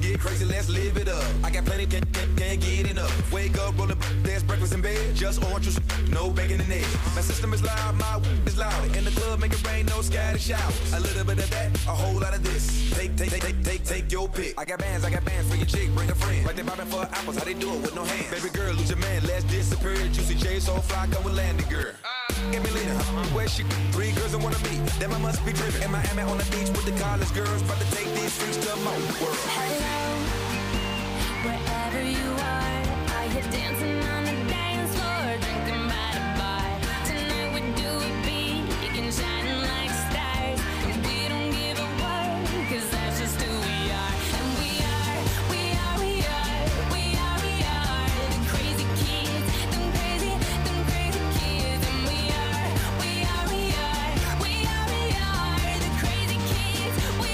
get crazy, let's live it up. I got plenty, can't get enough. Wake up, roll up, there's breakfast in bed. Just orange juice, no bacon and eggs. My system is loud, my is loud. In the club, make it rain, no scattered showers. A little bit of that, a whole lot of this. Take your pick. I got bands for your chick, bring a friend. Like they bobbing for apples, how they do it with no hands. Baby girl, lose your man, let's disappear. Juicy J, so fly, come with Landy girl. Give me later, where she 3 girls and 1 of me. Then I must be driven. In Miami on the beach with the college girls, about to take these freaks to my world. Hello, wherever you are, are you dancing on the dance floor, drinking by the bar? Tonight we do it big and shining like stars, and we don't give a what, 'cause that's just who we are. And we are the crazy kids, them crazy kids. And we are the crazy kids.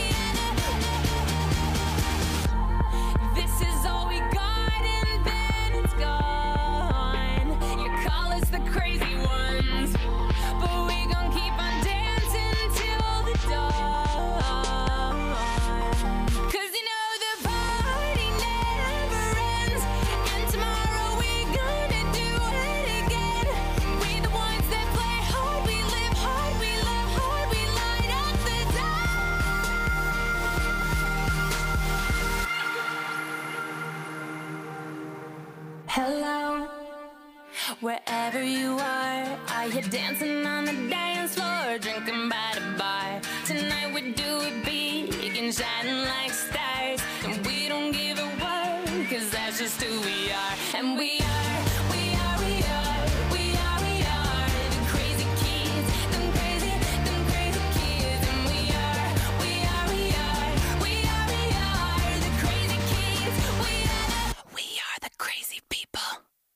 This is all we got and then it's gone. You call us the crazy ones, but we gon' keep on dancing till the dawn. 'Cause you know the party never ends, and tomorrow we gonna do it again. We the ones that play hard, we live hard, we love hard, we light up the Hello, wherever you are you dancing on the dance floor, drinking by the bar? Tonight we do it big and shining like stars, and we don't give a what, 'cause that's just who we are. And we are the crazy kids, them crazy kids. And we are the crazy kids. We are the crazy people.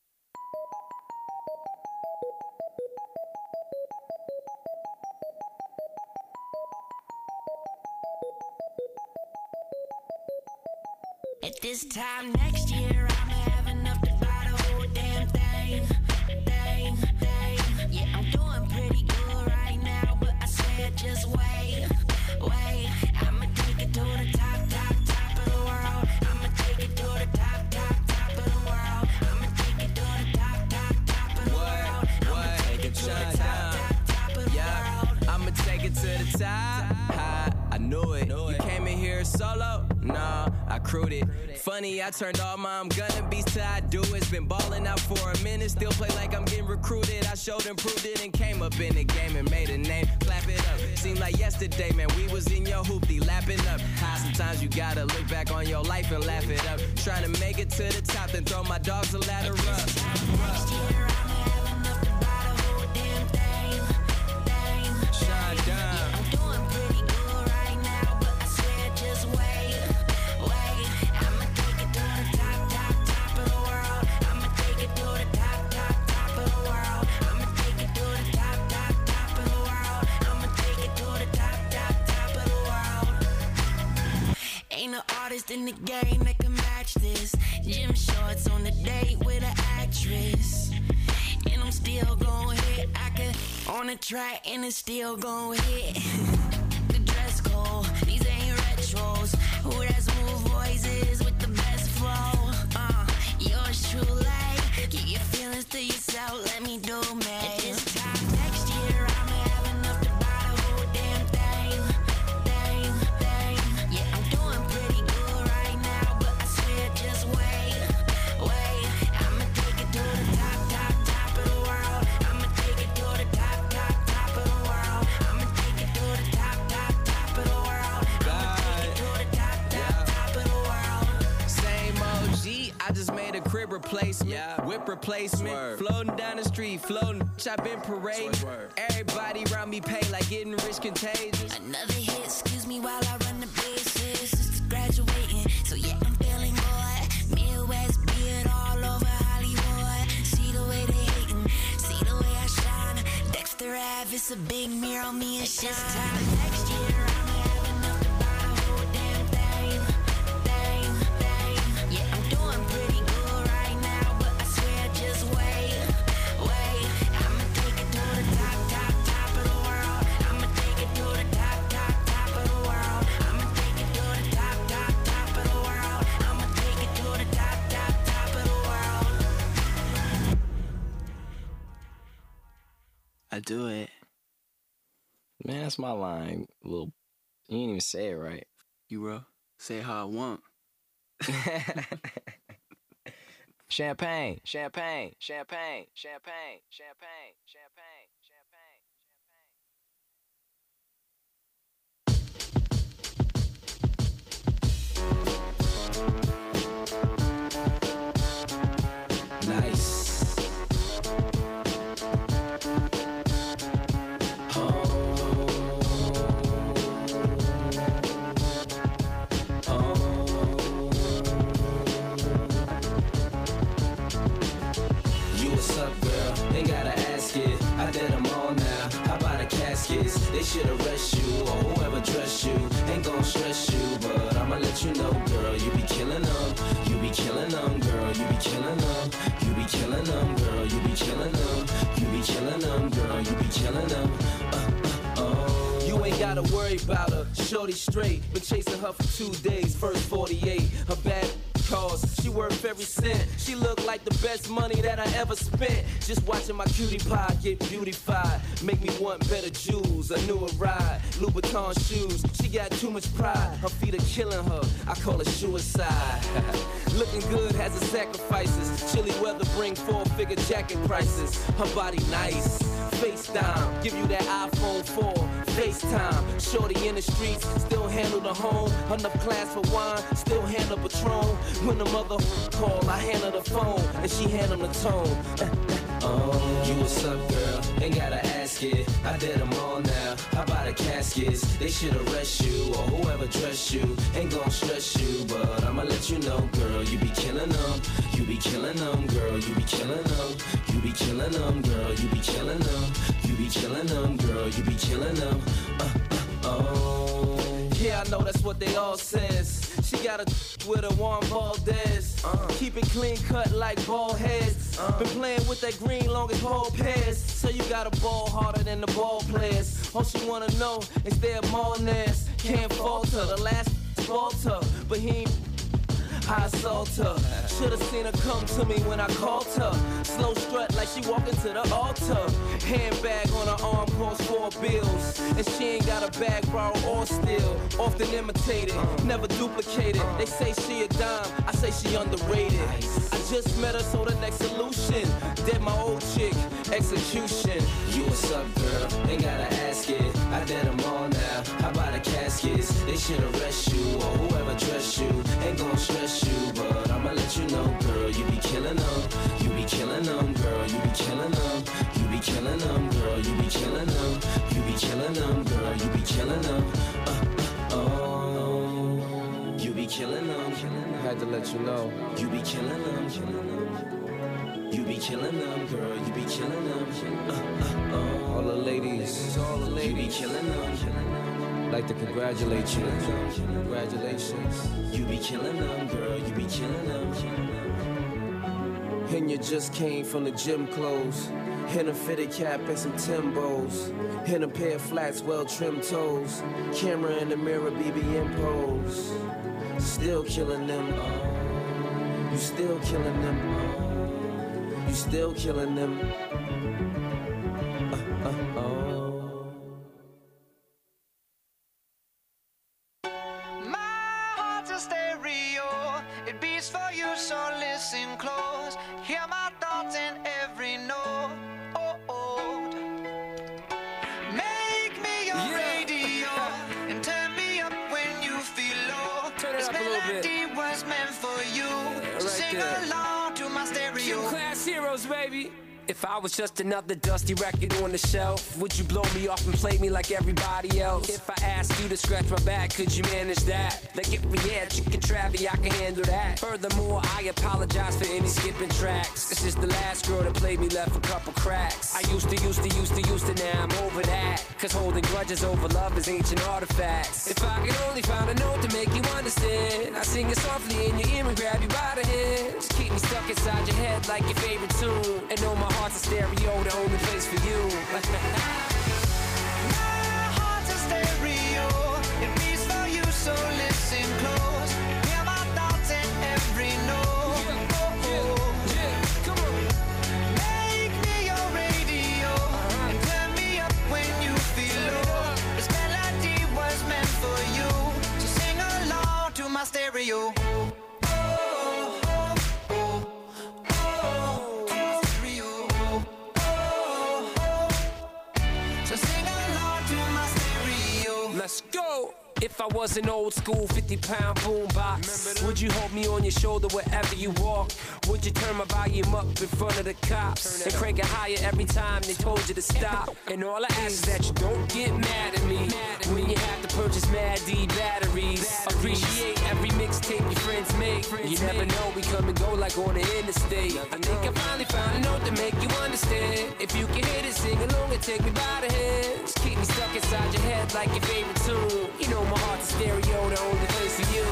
At this time next year, I'ma have enough to buy the whole damn thing. Yeah, I'm doing pretty good right now, but I swear just wait. I'ma take it to the top of the world. I'ma take it to the top of the world. I'ma take it to the top of the world. I'ma take it to the top of the world. I'ma take it to the top. I knew it. You came in here solo? Nah, I crewed it. Funny, I turned all my I'm gonna be's to I do it's been balling out for a minute, still play like I'm getting recruited. I showed and proved it and came up in the game and made a name. Clap it up. Seemed like yesterday, man, we was in your hoopty lapping up. How sometimes you gotta look back on your life and laugh it up. Trying to make it to the top, then throw my dogs a ladder up. Next year, I'ma have enough to buy the whole damn thing. Shine down. Yeah, I'm doing pretty good right now, but I swear just wait. I'ma take it to the top of the world. I'ma take it to the top of the world. I'ma take it to the top of the world. I'ma take it to the top of the world. Ain't no artist in the game that can match this. Gym shorts on the date with an actress, and I'm still gon' hit. I could on the track and it's still gon' hit. The dress code, these ain't retros. Who that smooth voices with the best flow? Yours truly. Keep your feelings to yourself, let me do me. At this time next year, I'ma have enough to buy the whole damn thing. Yeah, I'm doing pretty good right now, but I swear just wait. I'ma take it to the top of the world. I'ma take it to the top of the world. I'ma take it to the top of the world. I'ma take it to the top of the world. Same OG, I just made a crib replacement, whip replacement, floating down the street, floating, I've been parading. Everybody around me pay like getting rich contagious. Another hit, excuse me while I run the bases. Just graduating, so yeah, I'm feeling good. Midwest beard all over Hollywood. See the way they hating, see the way I shine. Dexter Ave, it's a big mirror on me and shine. This time next year, I'ma have enough to buy the whole damn thing. Yeah, I'm doing pretty good right now, but I swear just wait. I'ma take it to the top of the world. I'ma take it to the top of the world. I'ma take it to the top of the world. I do it. Man, that's my line. Little, you didn't even say it right. You, bro. Say it how I want. Champagne, champagne, champagne, champagne, champagne, champagne, champagne, champagne. Nice. They should arrest you or whoever dressed you. Ain't gon' stress you, but I'ma let you know, girl. You be killing them, you be killing them, girl. You be killing them, you be killing them, girl. You be killing them, you be killing them, girl. You be killing them. You ain't gotta worry about her, shorty straight. Been chasing her for 2 days, first 48. Her bad cause, she worth every cent. She look like the best money that I ever spent. Just watching my cutie pie get beautified. Make me want better jewels, a newer ride. Louboutin shoes, she got too much pride. Her feet are killing her, I call it suicide. Looking good has its sacrifices. Chilly weather bring 4-figure jacket prices. Her body nice, FaceTime, give you that iPhone 4. FaceTime, shorty in the streets, still handle the home. Enough class for wine, still handle Patron. When the mother call, I handle the phone, and she handle the tone. You what's up, girl? Ain't gotta ask it. I did them all now. How about the caskets? They should arrest you or whoever dressed you. Ain't gon' stress you, but I'ma let you know, girl. You be killing them. You be killing them, girl. You be killing them. You be killing them, girl. You be killing them. You be killing them, girl. You be killing them. Yeah, I know that's what they all says. She got a with a Juan Valdez. Keep it clean cut like ball heads. Been playing with that green long as ball pairs. So you got a ball harder than the ball players. All she wanna know is their Martinez. Can't falter, the last falter, but he ain't I assault her. Should've seen her come to me when I called her. Slow strut like she walking to the altar. Handbag on her arm costs 4 bills. And she ain't got a bag, borrow or steal. Often imitated, never duplicated. They say she a dime, I say she underrated. I just met her, so the next solution. Dead my old chick, execution. You what's up, girl? Ain't gotta ask it. I did them all now. How about the caskets? They should arrest you or whoever dressed you. Ain't gon' stress you, but I'ma let you know, girl. You be killing them. You be killing them, girl. You be killing them. You be killing them, girl. You be killing them. You be killing them, girl. You be killing them. You be killing them. Had to let you know. You be killing them. You be killing them, girl. You be killing them. All the ladies, you be killing them. Like to congratulate you. Congratulations. You be killing them, girl. You be killing them. And you just came from the gym clothes. In a fitted cap and some Timbos. In a pair of flats, well-trimmed toes. Camera in the mirror, BBM pose. Still killing them. You still killing them. You still killing them. If I was just another dusty record on the shelf, would you blow me off and play me like everybody else? If I asked you to scratch my back, could you manage that? Like if we had chicken Travie, I can handle that. Furthermore, I apologize for any skipping tracks. This is the last girl that played me, left a couple cracks. I used to, now I'm over that. Cause holding grudges over love is ancient artifacts. If I could only find a note to make you understand, I sing it softly in your ear and grab you by the hand. Just keep me stuck inside your head like your favorite tune. And know my heart's a stereo, the only place for you. My heart's a stereo, it beats for you, so listen close. Hear my thoughts in every note. Come on. Make me your radio and tell If I was an old school 50-pound boombox, would you hold me on your shoulder wherever you walk? Would you turn my volume up in front of the cops and crank it higher every time they told you to stop? And all I ask is that you don't get mad at me when you have to purchase Mad D batteries. Appreciate every mixtape your friends make. You never know, we come and go like on the interstate. I think I finally found a note to make you understand. If you can hit it, sing along and take me by the hands. Keep me stuck inside your head like your favorite tune. You know my heart's a stereo, the only place for you.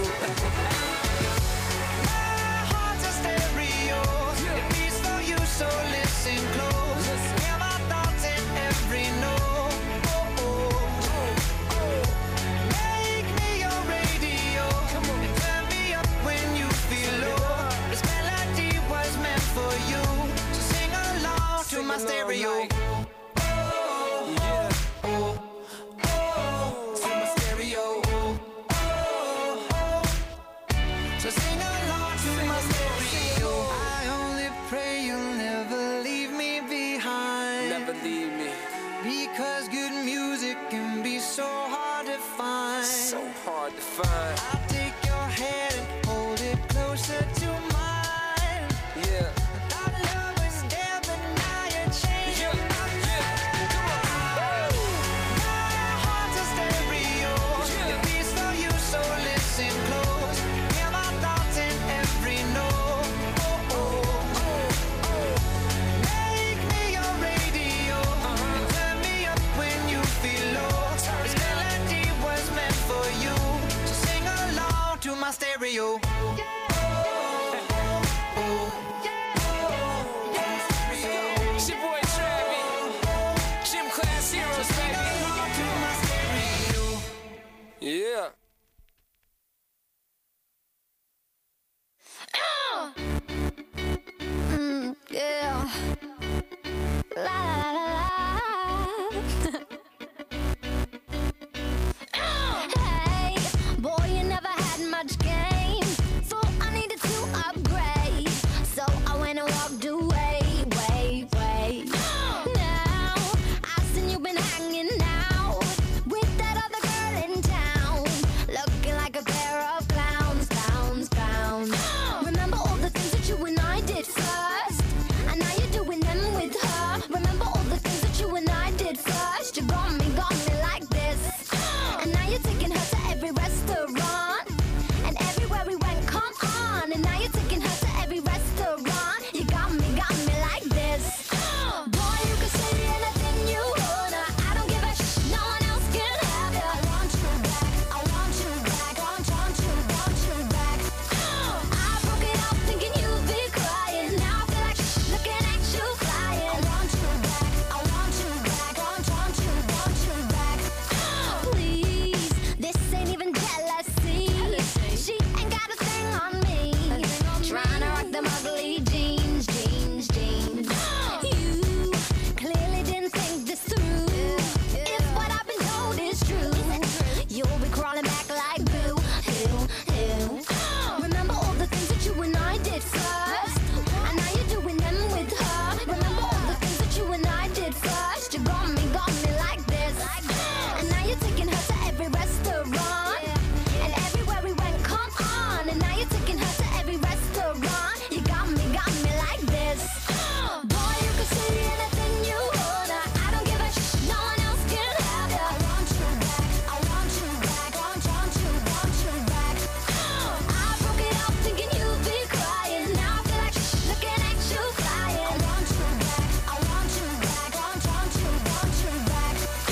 My heart's a stereo. It beats for you, so listen close. Hear my thoughts in every note. Make me your radio. And turn me up when you feel low. This melody was meant for you. So sing along to my stereo. So sing along to my stereo. I only pray you'll never leave me behind. Never leave me. Because good music can be so hard to find. So hard to find. I'll take your hand and hold it closer to mine. Yeah. Our love was there, but now you're changing my mind. My heart's a stereo. It beats for you, so listen close. Hear my thoughts in every note. Make me your radio. And turn me up when you feel low. This melody was meant for you. So sing along to my stereo. It's your boy Travis. Gym Class Heroes, baby. Yeah. Yeah. La la la la. Hey, boy, you never had much game, so I needed to upgrade. So I went and walked away, way. Now I seen you been hanging out with that other girl in town, looking like a pair of clowns. Remember all the things that you and I did first, and now you're doing them with her. Remember all the things that you and I did first. You got me like this, and now you're taking her to every restaurant, and everywhere we went, come on. And now you're taking her to every restaurant. You got me like this. Boy, you can say anything you wanna. I don't give a no one else can have you. I want you back, I want you back, want you back. I broke it up thinking you'd be crying. Now I feel like looking at you flying. I want you back, I want you back, want you back. Please, this ain't even jealousy. She ain't got a thing on me. Trying to rock them ugly jeans. You clearly didn't think this through. If what I've been told is true, you'll be crawling back like boo. Remember all the things that you and I did first, and now you're doing them with her. Remember all the things that you and I did first. You got me like this, and now you're taking her to every restaurant, and everywhere we went, come on. And now you're taking her to every restaurant. You got me like this. Boy, you can say anything you wanna. I don't give a no one else can have you. I want you back, I want you back, want you back. I broke it up thinking you'd be crying. Now I feel like looking at you flying. I want you back, I want you back, want you back.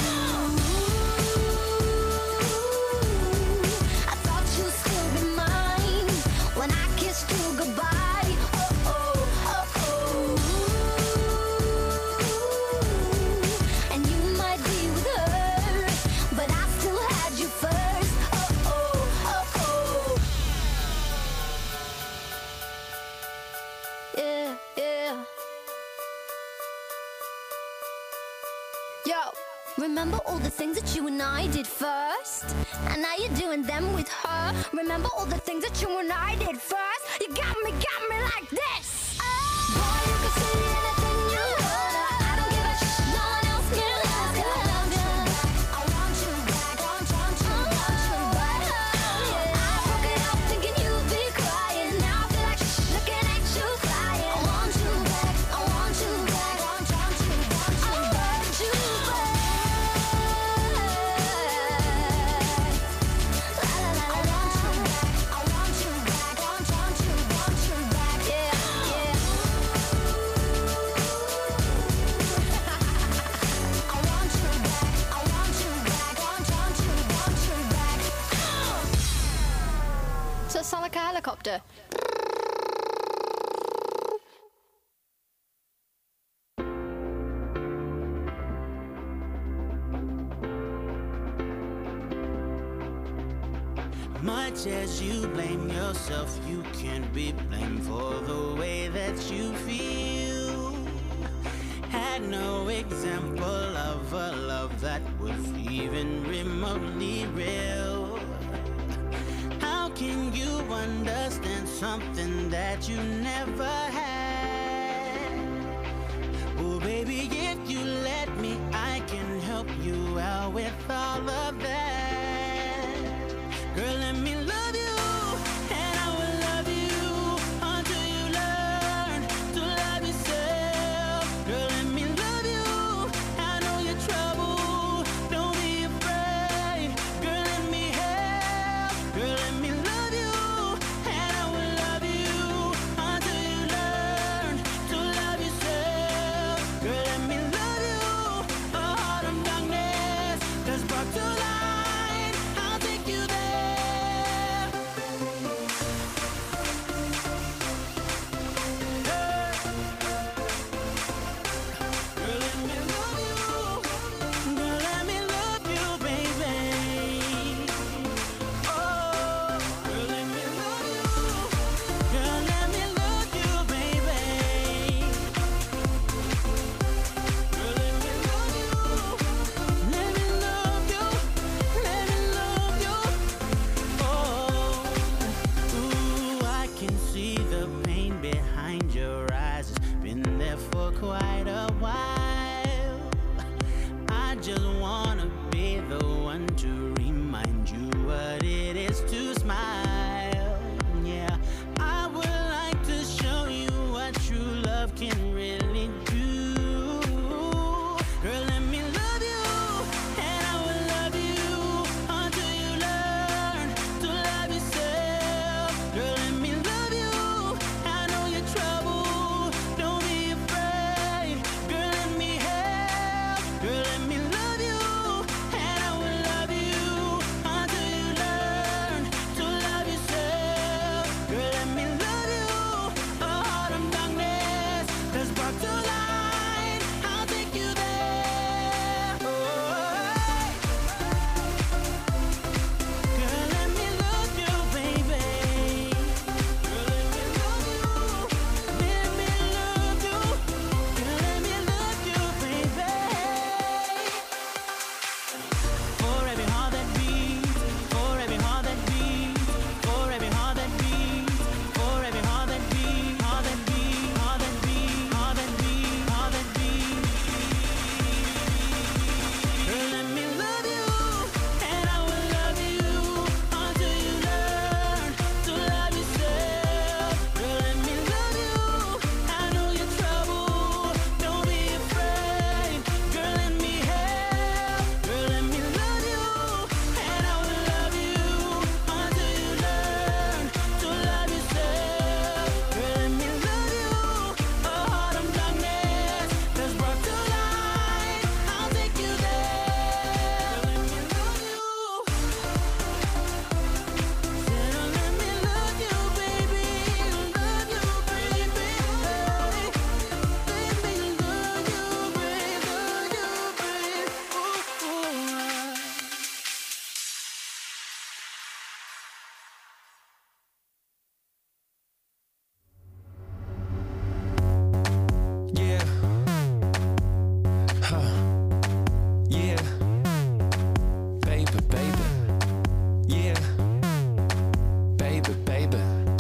I thought you'd still be mine when I kissed you goodbye. And you might be with her, but I still had you first. Yeah. Yo, remember all the things that you and I did first, and now you're doing them with her. Remember all the things that you and I did first. You got me like this. Boy, you can say anything you wanna. I don't give a no one else can have you. I want you back, want you back. helicopter. Much as you blame yourself, you can't be blamed for the way that you feel. Had no example of a love that was even remotely real. How can you understand something that you never had? Oh baby, if you let me, I can help you out with all of that. Girl, let me love you, and I will love you until you learn to love yourself. Girl, let me love you, I know your trouble, don't be afraid. Girl, let me help. Girl, let me love you, and I will love you until you learn to love yourself. Girl, let me love you, a heart of darkness that's brought to light. I'll take you there. Girl, let me love you. Girl, let me love you, baby. Oh, girl, let me love you. Girl, let me love you, baby. Girl, let me love you. Let me love you. Let me love you. Oh, ooh, I can see the pain behind your eyes. It's been there for quite a while. I just wanna be the one to remind you what it is to smile. Yeah, I would like to show you what true love can really do. Girl, let me love you, and I will love you until you learn to love yourself. Girl, let me love you, I know your trouble, don't be afraid. Girl, let me help. Girl, let me love you, and I will love you until you learn to love yourself. Girl, let me love you, a heart of darkness that's brought to light. I'll take you there. Oh, girl, let me love you, baby. Girl, let me love you. Let me love you. Girl, let me love you, baby. For every heart that beats, for every heart that beats, for every heart that beats, for every heart that beats, heart that beats, heart that beats, heart that beats, heart that beats. Girl, let me love you, and I will love you until you learn to love yourself. Girl, let me love you, I know your trouble, don't be afraid. Girl, let me help. Girl, let me love you, and I will love you until you learn to love yourself. Girl, let me love you, a heart of darkness that's brought to light. I'll take you there. Girl, let me love you. Said I'll let me love you, baby. Love you, baby. Let me love you, baby. Love you, baby. Ooh, ooh. Yeah. Huh. Yeah. Baby, baby. Yeah. Baby, baby.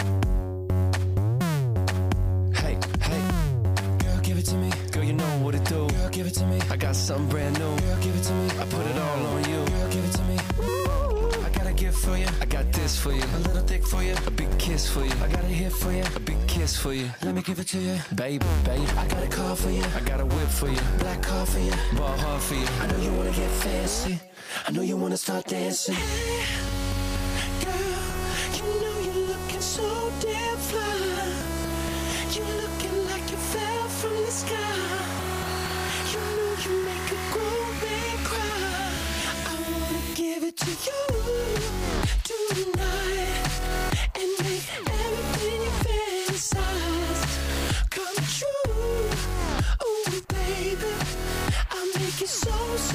Hey, hey. Girl, give it to me. Girl, you know what to do. Girl, give it to me. I got something brand new. Girl, give it to me. I put it all on you. Girl, give it to me. I got a gift for you. I got this for you. A little thick for you. A big kiss for you. I got a hit for you. A big kiss for you. Let me give it to you. Baby, baby. I got a car for you. I got a whip for you. Black car for you. Ball hard for you. I know you wanna get fancy. I know you wanna start dancing. Girl, you know you're looking so damn fly. You're looking like you fell from the sky. You know you make a grown man cry. I wanna give it to you tonight and make everybody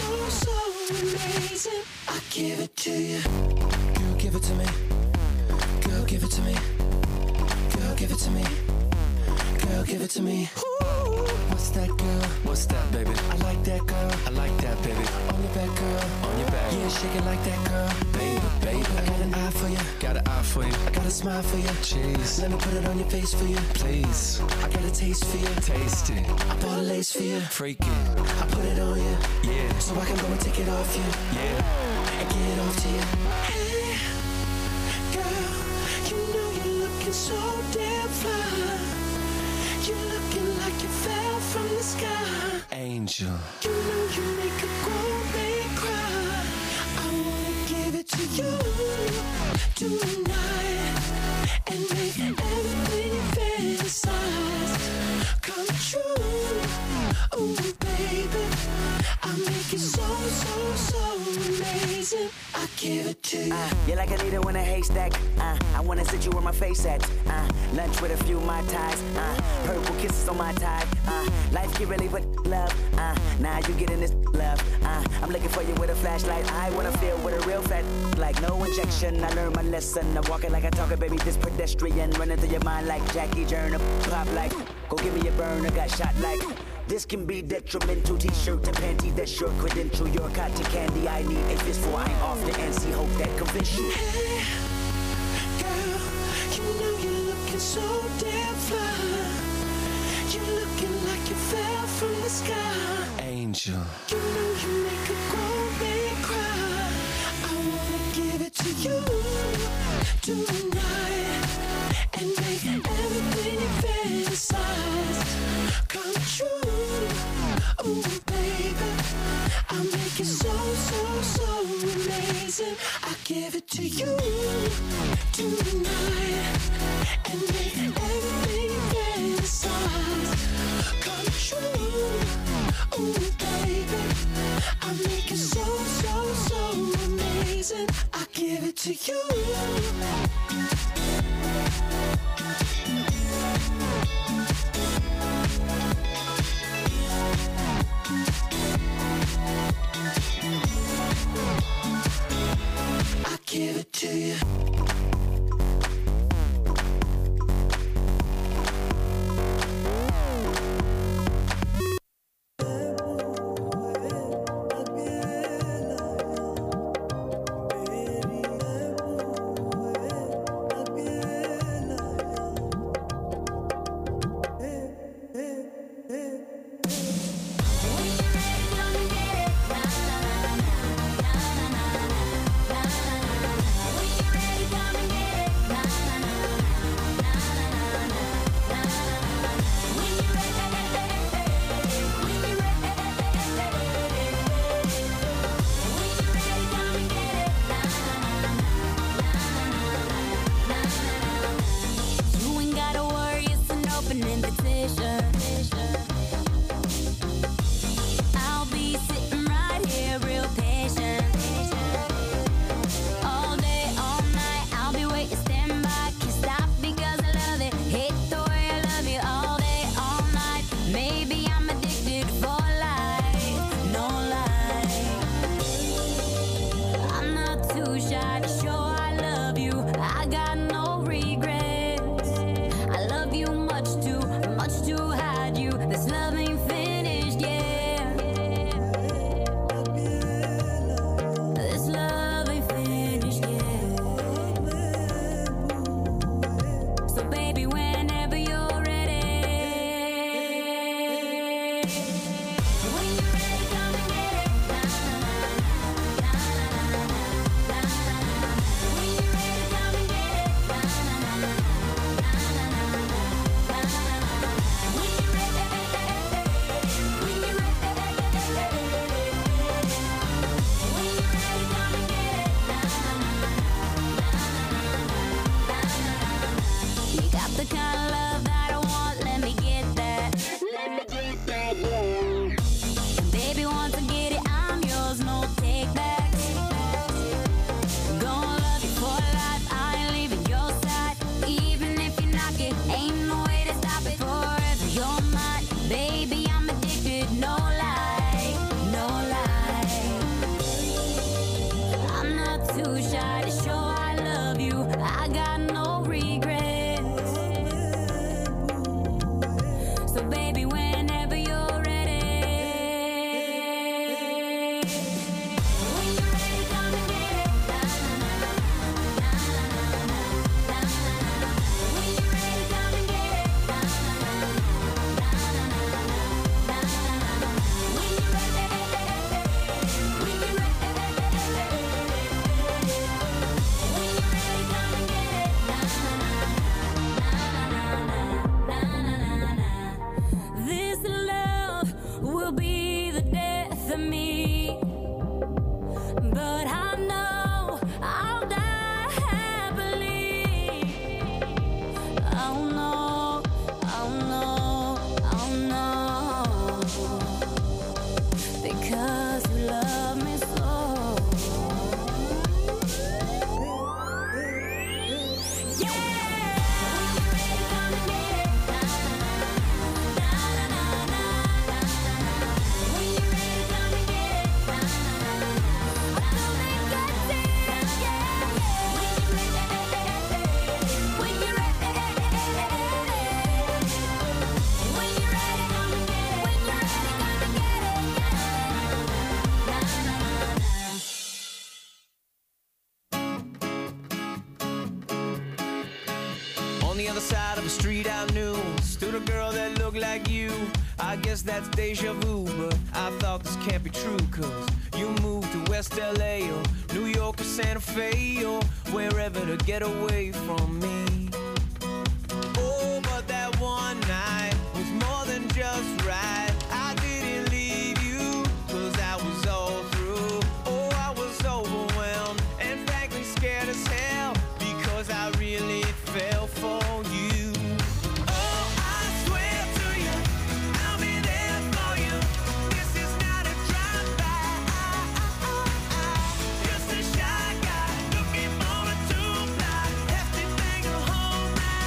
so amazing. I give it to you. Girl, give it to me. Girl, give it to me. Girl, give it to me. Girl, give it to me. Ooh, what's that, girl? What's that, baby? I like that, girl. I like that, baby. On your back, girl. On your back. Yeah, shake it like that, girl. Baby, baby. I got an eye for you. Got an eye for you. I got a smile for you. Cheese. Let me put it on your face for you. Please. I got a taste for you. Taste it. I bought a lace for you. Freak it. I put it on you. Yeah. So I can go and take it off you. Yeah. And get it off to you. Hey, girl, you know you're looking so damn fly. You're looking like you fell from the sky. Angel. You know you make a grown man cry. I wanna give it to you tonight and make everything you fantasize come true. Oh, baby, I make it so, so, so amazing. I give it to you. You're like a needle in a haystack. I wanna sit you where my face at. Lunch with a few Mai Tais. Purple kisses on my tie. Life get really but love. Now you getting this love. I'm looking for you with a flashlight. I wanna feel with a real fat. Like no injection. I learned my lesson. I'm walking like I talk it, baby. This pedestrian running through your mind like Jackie Journer. Pop like, go give me a burner. Got shot like. This can be detrimental. T-shirt to panty, that's your credential. Your cotton candy, I need a fistful. I ain't off the NC, hope that convince you. Hey, girl, you know you're looking so damn fly. You're looking like you fell from the sky. Angel. You know you make a grown man cry. I wanna give it to you tonight and make everything you fantasize come true. Oh, baby, I make it so, so, so amazing. I give it to you tonight and make everything you fantasize come true. Oh, baby, I make it so, so, so amazing. I give it to you. I give it to you. not too shy to show I love you. I got no regrets. So baby, whenever you're ready, when you're ready, come and get it. When you're ready, come and get it. When you're ready, when you're ready, come and get it. This love will be the death of me, but I know I'll die happily. Oh no, oh no, oh no, because you love me so. On the other side of the street I knew stood a girl that looked like you. I guess that's deja vu, but I thought this can't be true, cause you moved to West LA or New York or Santa Fe or wherever to get away from me. Oh, but that one night was more than just right. I didn't leave you, cause I was all through. Oh, I was overwhelmed and frankly scared as hell, because I really fell for you. Oh, I swear to you, I'll be there for you. This is not a drive-by. Just a shy guy looking for a two-fly, hefty thing to hold my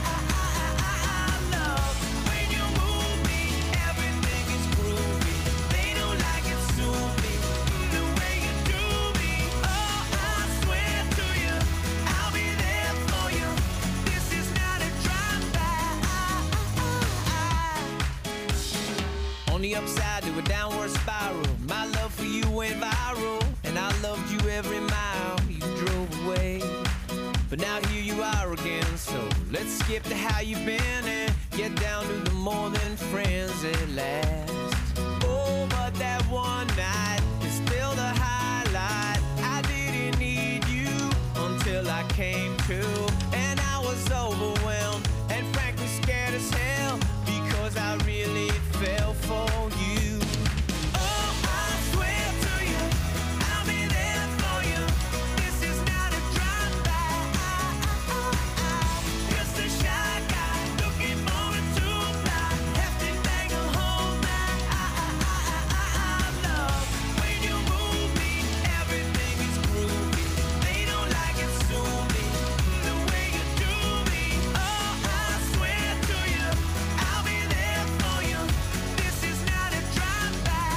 love. When you move me, everything is groovy. They don't like it, sue me the way you do me. Oh, I swear to you, I'll be there for you. This is not a drive-by. On the upside to a downward spiral, my love for you went viral, and I loved you every mile you drove away. But now here you are again, so let's skip to how you've been and get down to the more than friends at last. Oh, but that one night is still the highlight. I didn't need you until I came to, and I was overwhelmed and frankly scared as hell, because I really fell for you. Oh, I swear to you, I'll be there for you. This is not a drive-by. Just a shy guy looking for a two-fly, hefty thing to hold my love. When you move me, everything is groovy. They don't like it, sue me the way you do me. Oh, I swear to you, I'll be there for you. This is not a drive-by.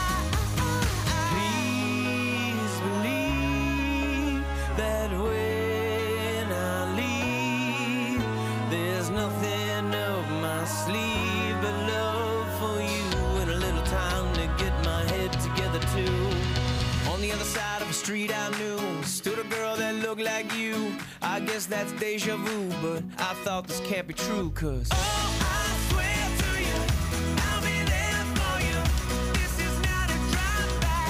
Please believe that when I leave, there's nothing up my sleeve but love for you and a little time to get my head together too. On the other side of the street I knew stood a girl that looked like you. I guess that's deja vu, but I thought this can't be true, cause oh, I swear to you, I'll be there for you. This is not a drive-by.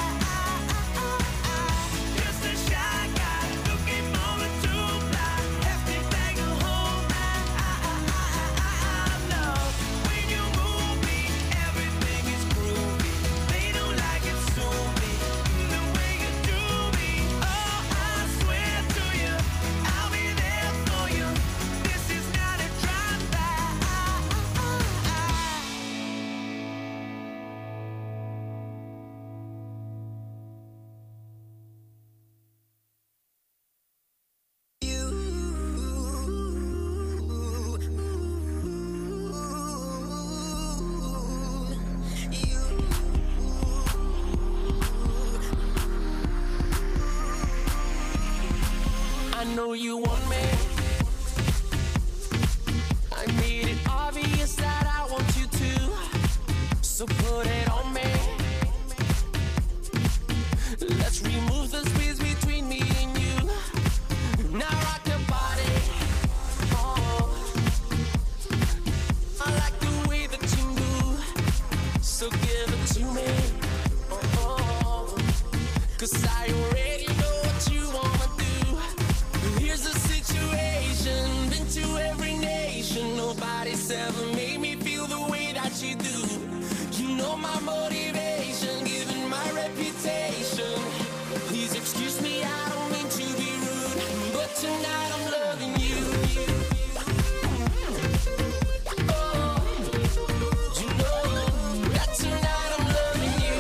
Just a shy guy looking for a two-fly, hefty thing to hold my love. When you move me, everything is groovy. They don't like it, sue me the way you do me. Oh, I swear to you, I'll be there for you. This is not a drive-by. know you want me. I made it obvious that I want you to, so put it on me. Let's remove the space between me and you. Now rock your body. Oh, I like the way that you move, so give it to me. Oh, 'cause I already know what you wanna do. Here's the situation, been to every nation. Nobody's ever made me feel the way that you do. You know my motivation, given my reputation. Please excuse me, I don't mean to be rude, but tonight I'm loving you. Oh, you know that tonight I'm loving you.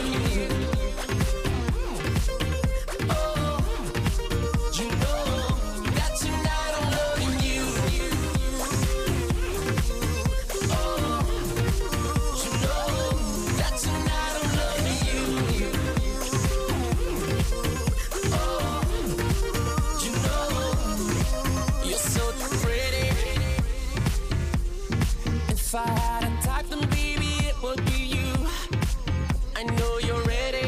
Oh, you know that tonight I'm loving you. Oh, you know that tonight I'm loving you. Oh, you know you're so pretty. If I had a type, then baby it would be you. I know you're ready.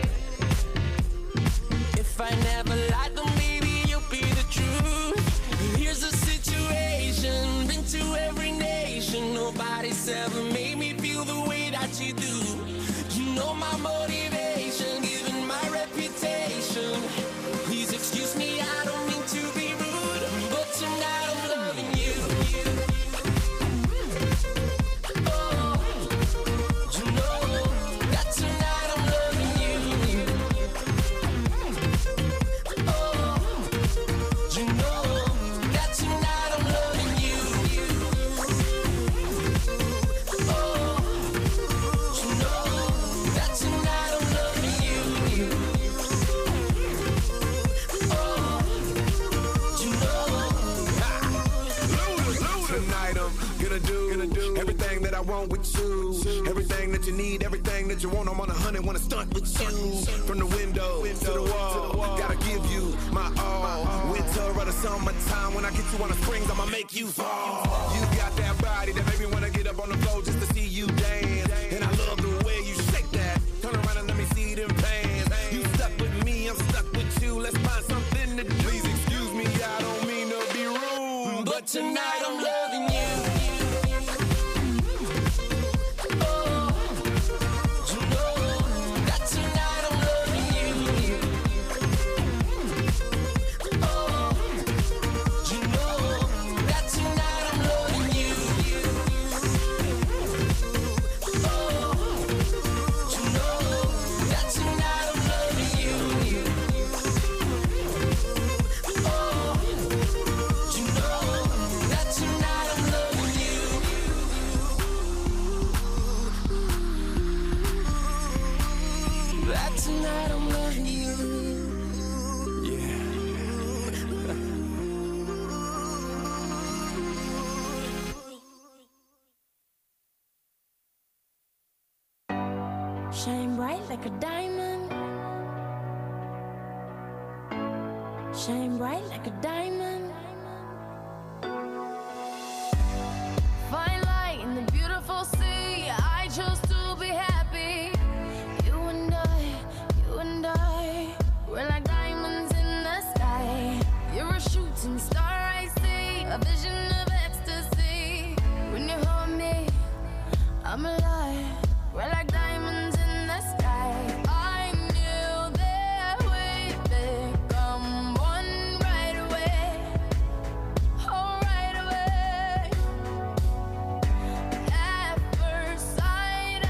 If I never lied, then maybe you'll be the truth. Here's the situation, been to every nation. Nobody's ever made me feel the way that you do. You know my motivation, given my reputation. Please excuse me, I don't mean to be rude, but tonight I'm loving you. Oh, you know that tonight I'm loving you. Oh, you know that tonight I'm loving you. Oh, you know that tonight I'm loving you. Oh, you know. Tonight I'm gonna do everything that I want with you. Everything that you need, everything that you want. I'm on 100, wanna stunt with you. From the window to the wall, gotta give you my all. Winter or the summertime, when I get you on the springs, I'ma make you fall. You got that body that made me wanna get up on the floor just to see you dance. And I love the way you shake that. Turn around and let me see them pants. You stuck with me, I'm stuck with you. Let's find something to do. Please excuse me, I don't mean to be rude, But tonight I'm loving you. Oh, you know that tonight I'm loving you. Oh, you know that tonight I'm loving you. Oh, you know that tonight I'm loving you. Oh, you know that tonight I'm loving you. That tonight I'm loving you. Shine bright like a diamond. Shine bright like a diamond. Fine light in the beautiful sea. I chose to be happy. You and I, we're like diamonds in the sky. You're a shooting star, I see, a vision of ecstasy. When you hold me, I'm alive. We're like diamonds in the sky. I knew that we'd become one right away. Oh, right away. At first sight,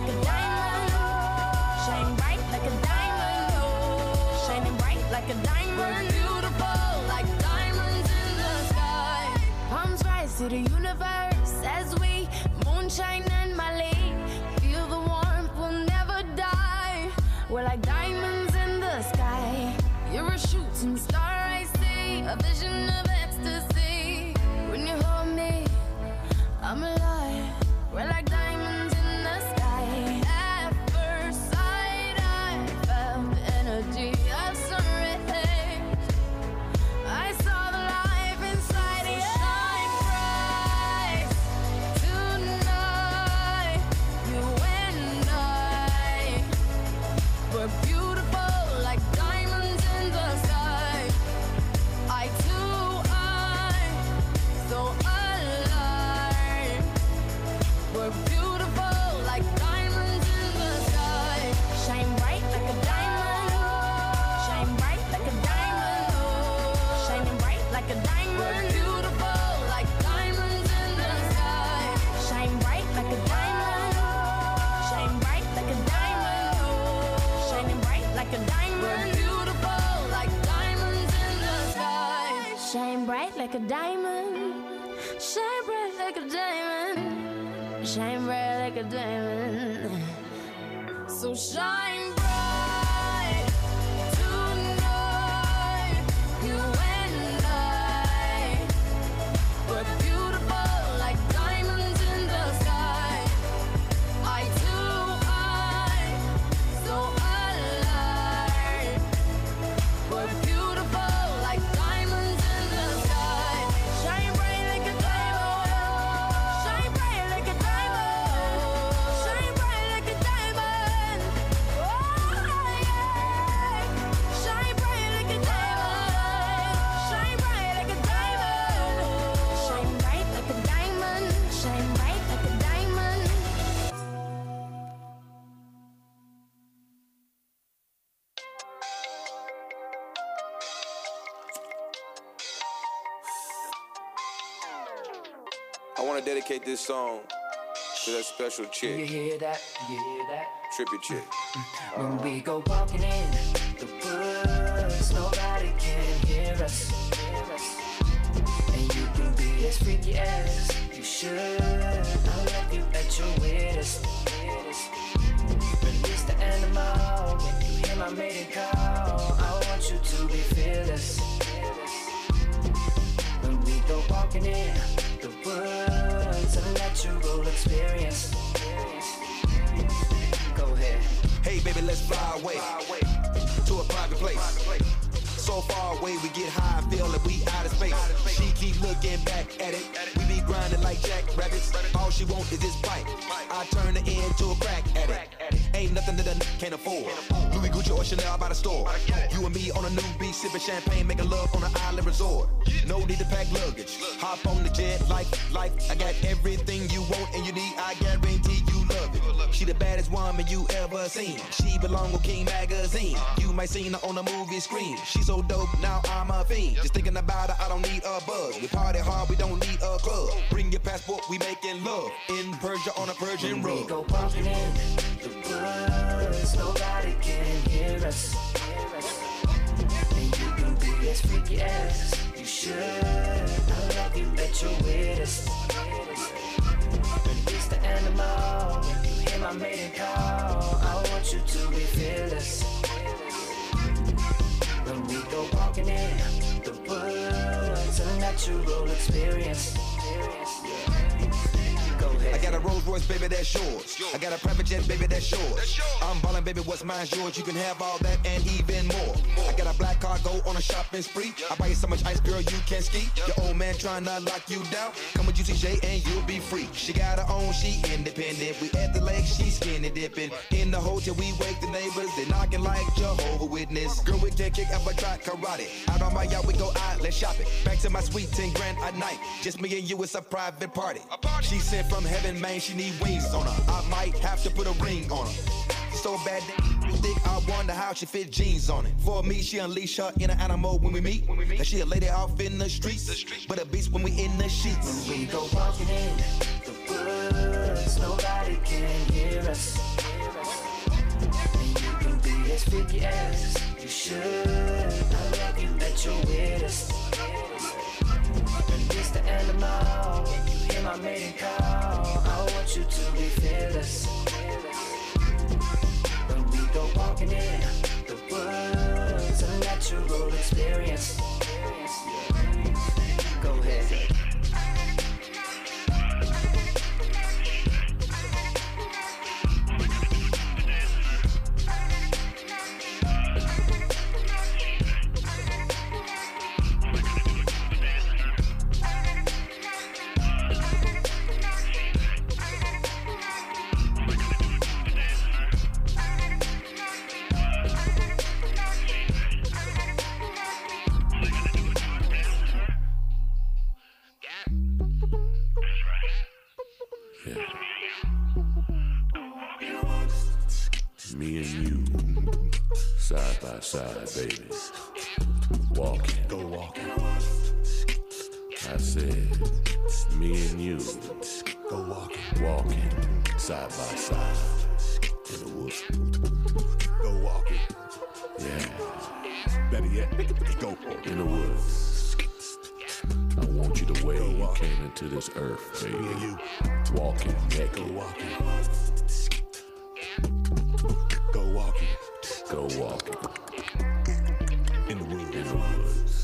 like a diamond. Shine bright like a diamond. Shining bright like a diamond. We're beautiful like diamonds in the sky. Palms rise to the universe as we moonshine and Mali. Feel the warmth, we'll never die. We're like diamonds in the sky. You're a shooting star, I see. A vision of ecstasy. When you hold me, I'm alive. We're like diamonds in the sky. At first sight, I felt the energy of sun rays. I saw the life inside you. Shine bright tonight. You and I, we're beautiful like diamonds in the sky. Eye to eye, so alive. We're beautiful like diamonds in the sky. Shine bright like a diamond. Shine bright like a diamond. Shining bright like a diamond. We're beautiful like diamonds in the sky. Shine bright like a diamond. Shine bright like a diamond. Shining bright like a diamond. We're beautiful like diamonds in the sky. Shine bright like a diamond. Shine bright like a diamond. Shine bright like a diamond. So shine bright tonight. You and I, we're beautiful like diamonds in the sky. Eye to eye, so alive. We're beautiful like diamonds in the sky. Shine bright like a diamond. Shine bright like a diamond. Shine bright like a diamond. Oh yeah. Shine bright like a diamond. Shine bright like a diamond. Shine bright like a diamond. Shine bright like a diamond. I want to dedicate this song to that special You chick, hear that? You hear that? trippy chick. When we go walking in the woods, nobody can hear us. And you can be as freaky as you should. I'll let you at your weirdest. Release the animal when you hear my maiden call. I want you to be fearless. When we go walking in the woods, a natural experience. Go ahead. Hey, baby, let's fly away to a private place. So far away, we get high and feel like we out of space. She keep looking back at it. We be grinding like jackrabbits. All she want is this bite. I turn her into a crack addict. Ain't nothing that a can't afford. Louis Gucci or Chanel by the store. You and me on a new beach, sipping champagne, making love on an island resort. No need to pack luggage. Hop on the jet like life. I got everything you want and you need. I guarantee you love it. She the baddest woman you ever seen. She belong on King Magazine. You might seen her on the movie screen. She so dope, now I'm a fiend. Just thinking about her, I don't need a buzz. We party hard, we don't need a club. Bring your passport, we making love. In Persia on a Persian When we rug. go walking in the woods, nobody can hear us. And you can be as freaky as you should. I love you at your weirdest. Release the animal when you hear my maiden call. I want you to be fearless. When we go walking in the woods, a natural experience. Go ahead. I got a Rolls Royce, baby, that's yours. I got a private jet, baby, that's yours. I'm ballin', baby, what's mine's yours. You can have all that and even more. I got a black car, go on a shopping spree. I buy you so much ice, girl, you can ski. Your old man tryna lock you down. Come with UCJ and you'll be free. She got her own, she independent. We at the lake, she skinny dipping. In the hotel, we wake the neighbors. They knocking like Jehovah Witness. Girl, we can kick up a track karate. Out on my yacht, we go out, let's shop it. Back to my suite, 10 grand a night. Just me and you, it's a private party. She sent from heaven, man, she need wings on her. I might have to put a ring on her. So bad that thick, I wonder how she fit jeans on it. For me, she unleash her inner animal when we meet. Cause she a lady off in the streets, but a beast when we in the sheets. When we go walking in the woods, woods, nobody can hear us. And you can be as freaky as you should. I love you at your weirdest. And it's the animal, you hear my mating call. I want you to be fearless. When we go walking in the woods, a natural experience. Go ahead. Me and you, side by side, baby. Walking, go walking. I said, me and you, go walking, walking, side by side, in the woods. Go walking. Yeah. Better yet, go in the woods. I want you the way you came into this earth, baby. Me and you, walking naked. Go walking. Go walking. Go walking. In the woods. In the woods.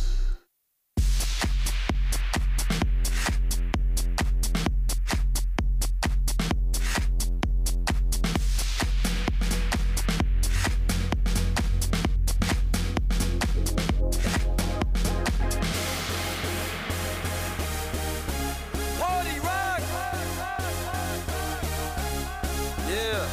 Party rock! Yeah.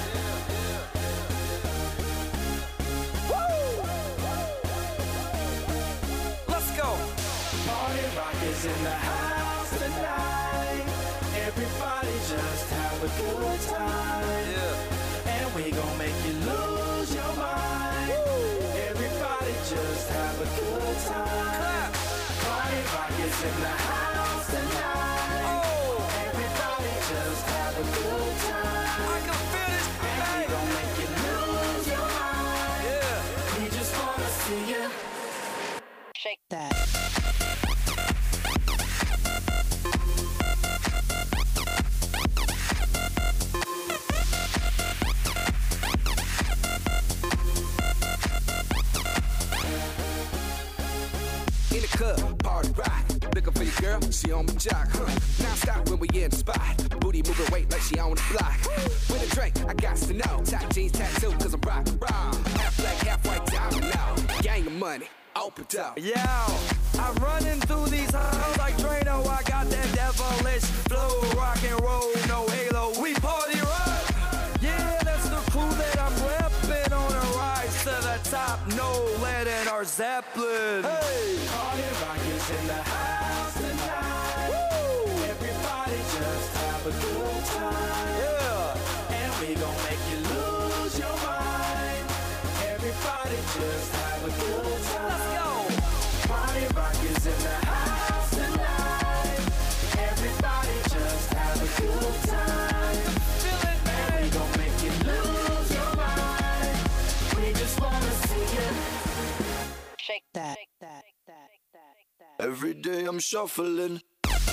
Let's go. Party rock is in the house tonight. Everybody just have a good time. Yeah. And we gon' make you lose your mind. Everybody just have a good time. Clap. Party rock is in the house tonight. Oh. Everybody just have a good time. I can feel this And we thing. gon' make you lose your mind. Yeah. We just wanna see you. Shake that. In the club, party rock. Looking for your girl, she on my jock, huh? Now stop when we in the spot. Booty moving weight like she on the block. With a drink, I got to know. Top jeans tattoo, cause I'm rock, raw. Half black, half white, diamond now. Gang of money, open up. Yo, I'm running through these halls like Drano. I got that devilish flow, rock and roll, no halo. We party rock. Yeah, that's the crew that I'm repping on a rise to the top. No lead in our Zeppelin. Hey, Party rock is in the house tonight. Everybody just have a good time. yeah. And we gon' make you lose your mind. Everybody just have a good time. Let's go. Party rock is in the house tonight. Everybody just have a good time. Feel it, And we man. gon' make you lose your mind. We just wanna see you. Shake that. Every day I'm shuffling.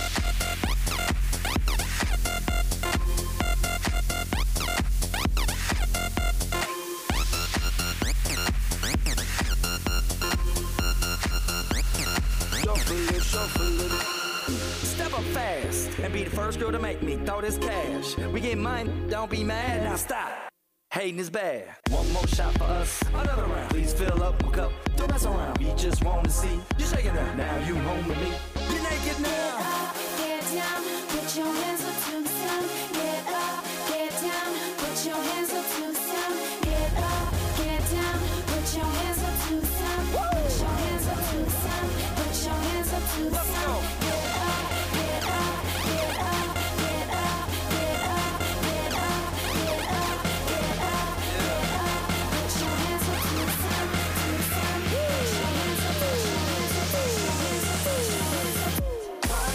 Shuffling, shuffling. Step up fast and be the first girl to make me throw this cash. We get money, don't be mad, now stop. Hating is bad. One more shot for us, another round. Please fill up my cup, don't mess around. We just want to see you shaking that. Now you home with me. You're naked now. Get down, put your hands up to the sound. Get up, get down, put your hands up to the sound. Get up, get down, put your hands up to the sound. Put your hands up to the sound. Put your hands up to the Let's go. sound. Get up, get up, get up, get up, get up, get up, get up, get up, get up. Put your hands up to the sound, to the sound. Put your hands up, put your hands up, put your hands up, put your hands up.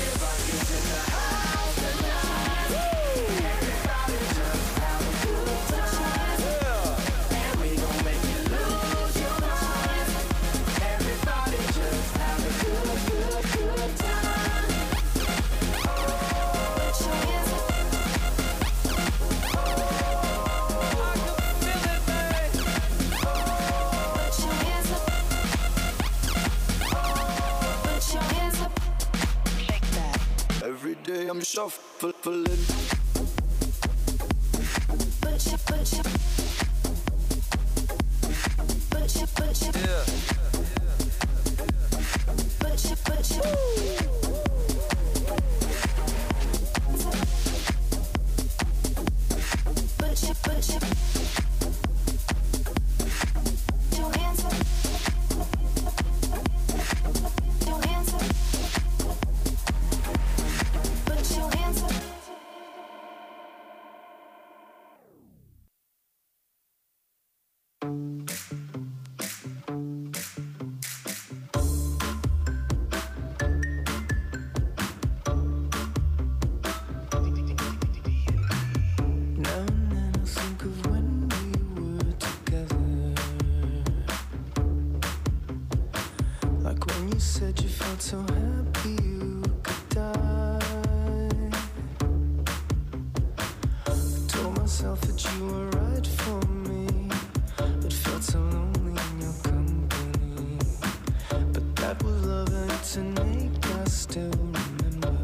day I'm shuffling. Yeah. So happy you could die. I told myself that you were right for me, but felt so lonely in your company. But that was love and it's innate, I still remember.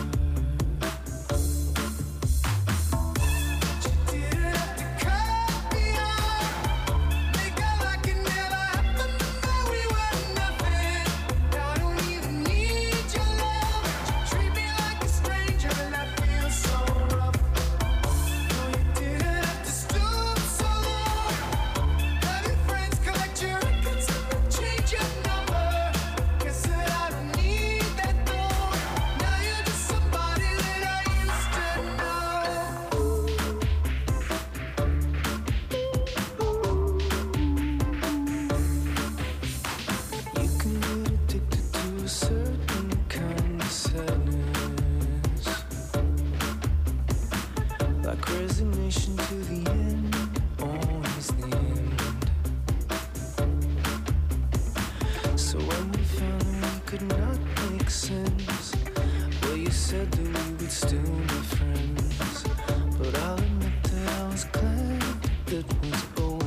Resignation to the end, always the end. So when we found that we could not make sense, well, you said that we would still be friends. But I'll admit that I was glad that was over.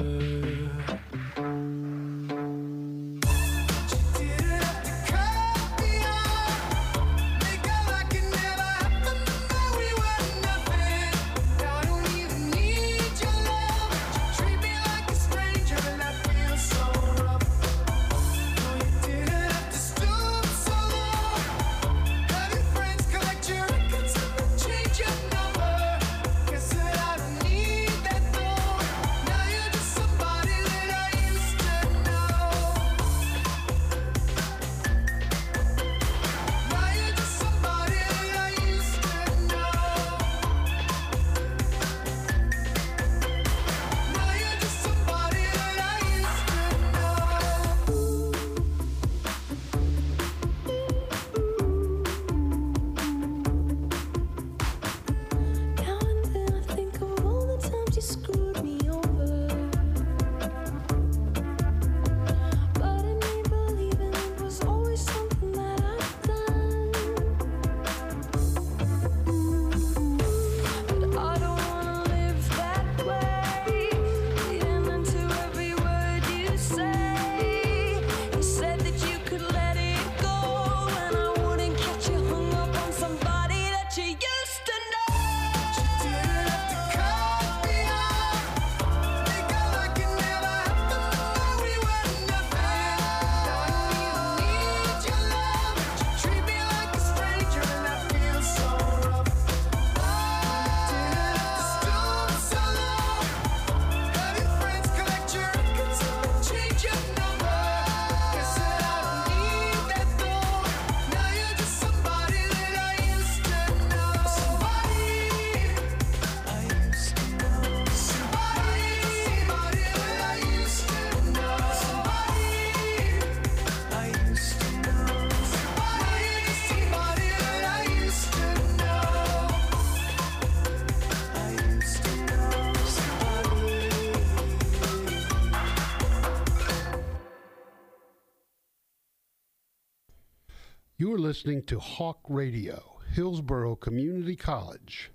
You are listening to Hawk Radio, Hillsborough Community College.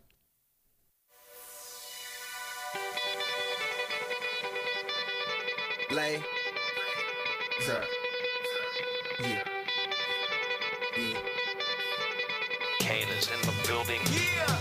Lay. Sir. Yeah. Yeah. Kane is in the building. Yeah.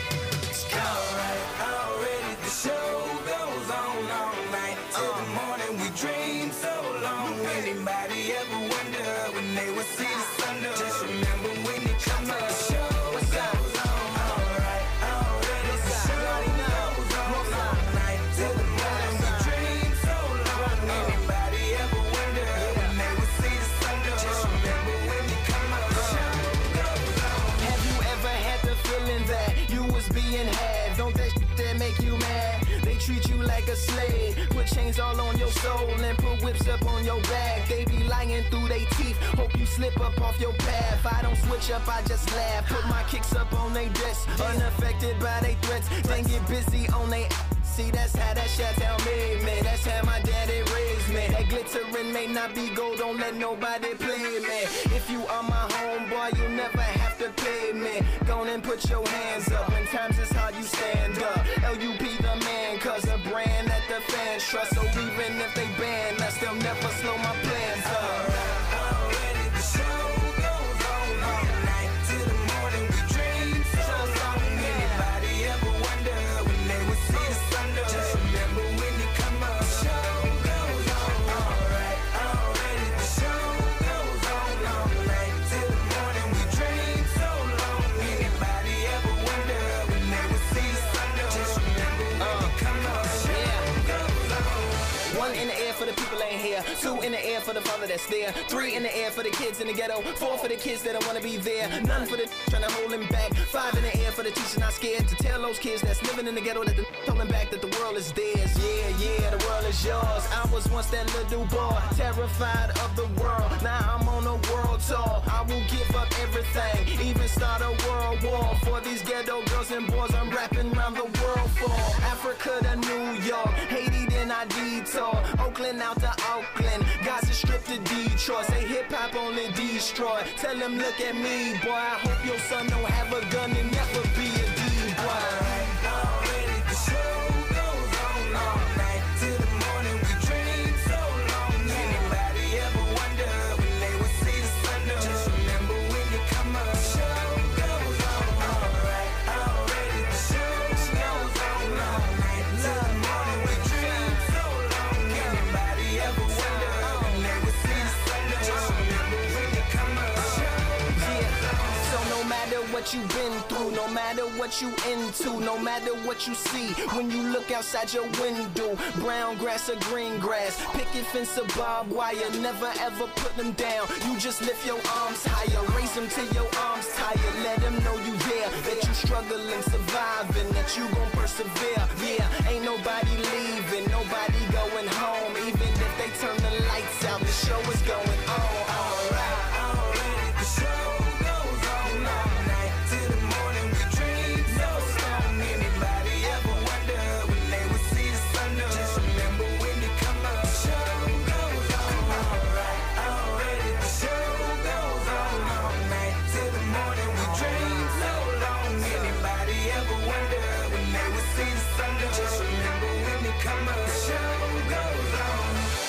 Already the show goes on all night till the morning. We dream so long. Anybody ever wonder when they would see the sun? Just remember when you come up. The show goes on. Alright, already the show goes on all night till the morning. We dream so long. Anybody ever wonder when they would see the sun? Just remember when you come up. The show goes on. Have you ever had the feeling that you was being had? Don't that shit that make you mad? They treat you like a slave, put chains all on your soul and put whips up on your back. They be lying through they teeth, hope you slip up off your path. I don't switch up, I just laugh, put my kicks up on they desk, unaffected by they threats, then get busy on they see, that's how that Chateau made me. That's how my daddy raised me. That glittering may not be gold, don't let nobody play me. If you are my homeboy, you never have to pay me. Go on and put your hands up. When times is hard, you stand up. LUP the man, cause a brand that the fans trust. So even if they ban us, they'll never slow my plans up. Already the show goes on all night till the morning. We dream so long. Anybody ever wonder when they would see the sun? Just remember when you come up. The show goes on. Alright, already the show goes on all night till the morning. We dream so long. Anybody ever wonder when they would see the sun? Just remember when you come up. The show goes on. One in the air for the people ain't here. Two in the air for the father that's there. Three in the air for the kids in the ghetto. Four for the kids that don't wanna be there. None for the trying to hold him back. Five in the air for the teacher not scared to tell those kids that's living in the ghetto that the holding back that the world is theirs. Yeah, the world is yours. I was once that little boy, terrified of the world. Now I'm on a world tour. I will give up everything, even start a world war for these ghetto girls and boys. I'm rapping around the world for Africa to New York, Haiti then I detour, Oakland out to Oakland, Gaza Strip to Detroit. Say hip hop only destroy. Tell them look at me, boy. I hope your son don't have a gun and never be a D-boy. Already the show goes on all night till the morning. We dream so long. Anybody ever wonder when they would see the sun? Just remember when you come up. The show goes on. Alright, already the show goes on all night till the morning. We dream so long. Anybody ever wonder when they would see the sun? Just remember when you come up. The show goes on. So no matter what you've been through, no matter what you into, no matter what you see, when you look outside your window, brown grass or green grass, picket fence or barbed wire, never ever put them down. You just lift your arms higher, raise them till your arms tired. Let them know you there, that you struggling, surviving, that you gon' persevere. Yeah, ain't nobody leaving, nobody going home. Even if they turn the lights out, the show is going on. Alright. Already the show goes on all night till the morning. We dream so long. Anybody ever wonder when they would see the sun? Just remember when you come up. The show goes on. Alright, already the show goes on all night till the morning. We dream so long. Anybody ever wonder when they would see the sun? Just remember when you come up. The show goes on.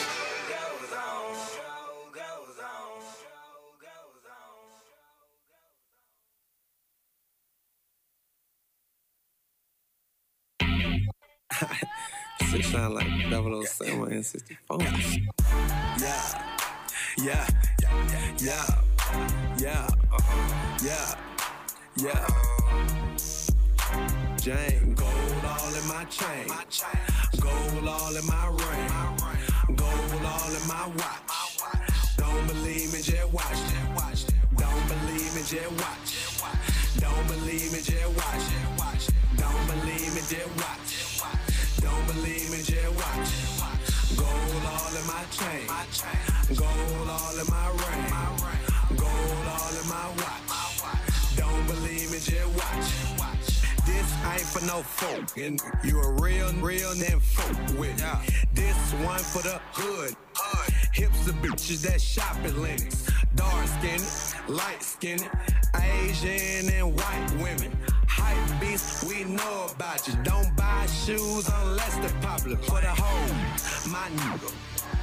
Goes on. Goes on. Goes on. Shit sound like 007 and 64. Yeah, yeah, yeah, yeah, yeah. Jane, gold all in my chain, gold all in my ring, gold all in my watch. Don't believe me, just watch. Don't believe me, just watch. Don't believe me, just watch. Don't believe me, just watch. Don't believe me, just watch. Gold all in my chain, gold all in my ring, gold all in my watch. Don't believe me, just watch. This ain't for no folk, and you a real then folk with. This one for the hood. Hips the bitches that shop at Lennox. Dark skinned, light skinned, Asian and white women. Hype beast, we know about you. Don't buy shoes unless they're popular. For the hoe, my nigga.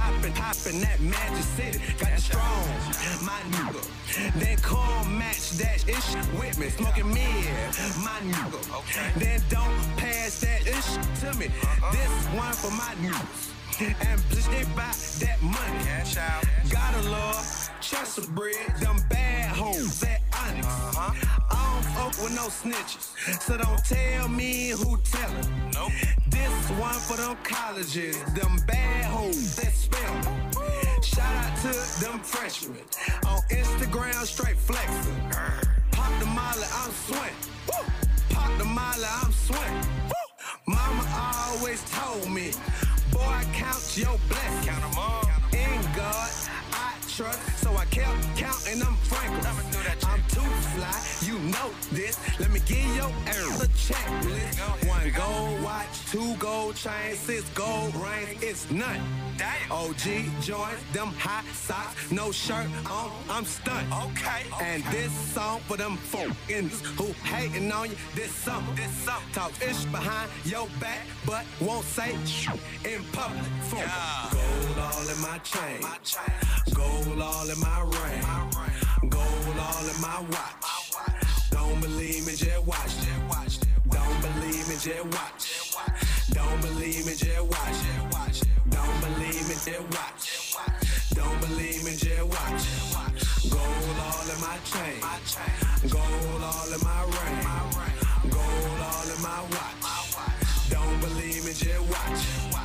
poppin' that Magic City. Got that strong, my nigga. Then come match that ish with me. Smoking mid, my nigga. Then don't pass that ish to me. This one for my niggas. And bitch, they buy that money. Cash out. Gotta love Chester bread, them bad hoes that Onyx. I don't fuck with no snitches, so don't tell me who tellin'. Nope. This one for them colleges, them bad hoes that spell. Shout out to them freshmen on Instagram, straight flexin'. Pop the molly, I'm swing. Pop the molly, I'm swing. Mama always told me, boy, count your blessings. Count 'em all. In God, I trust, so I kept counting them Franklin's. I'm too fly, you know this. Let me give your ass a checklist. 1 gold watch, 2 gold chains, 6 gold rings. It's none. OG joints, them hot socks, no shirt on, I'm stunned. Okay. And this song for them folks who hating on you. This something. Talk ish behind your back, but won't say in public. Gold all in my chain, gold all in my ring, gold all in my watch. Don't believe me, just watch. Don't believe me, just watch. Don't believe me, just watch. Don't believe me, just watch. Don't believe me, just watch. Gold all in my chain, gold all in my ring, gold all in my watch. Don't believe me, just watch.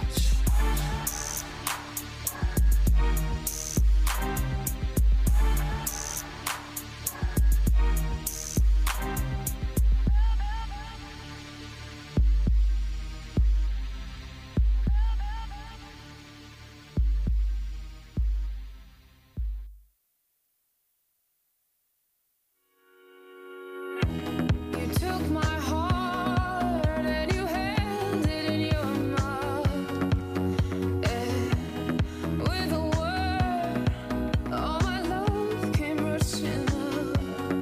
You took my heart and you held it in your mouth. With a word, all my love came rushing up.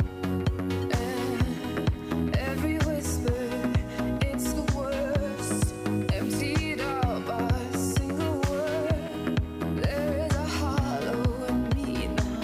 Every whisper, it's the worst. Emptied out by a single word. There is a hollow in me now.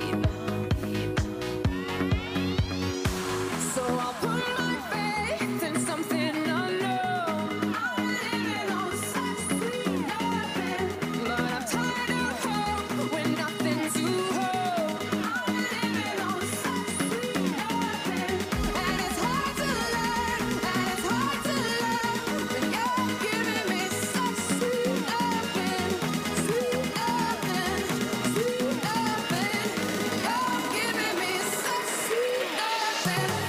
So I'll put my faith in something unknown. I'm living on such sweet nothing, but I'm tired of hope when nothing's to hold. I'm living on such sweet nothing, and it's hard to learn, and it's hard to love when you're giving me such sweet nothing, sweet nothing, sweet nothing. You're giving me such sweet nothing.